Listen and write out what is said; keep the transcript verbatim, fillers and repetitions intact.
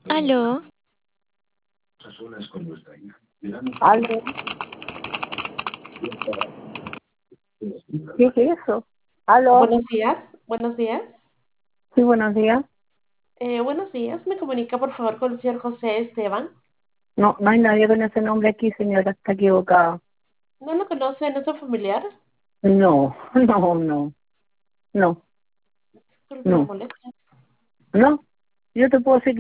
Aló, Aló, ¿qué es eso? Aló, Buenos días, buenos días. sí, buenos días. Eh, buenos días, me comunica por favor con el señor José Esteban. No, no hay nadie con ese nombre aquí, señora, está equivocada. ¿No lo conoce? ¿No es un familiar? No, no, no, no, Disculpe la no, molestia. no. Yo te puedo decir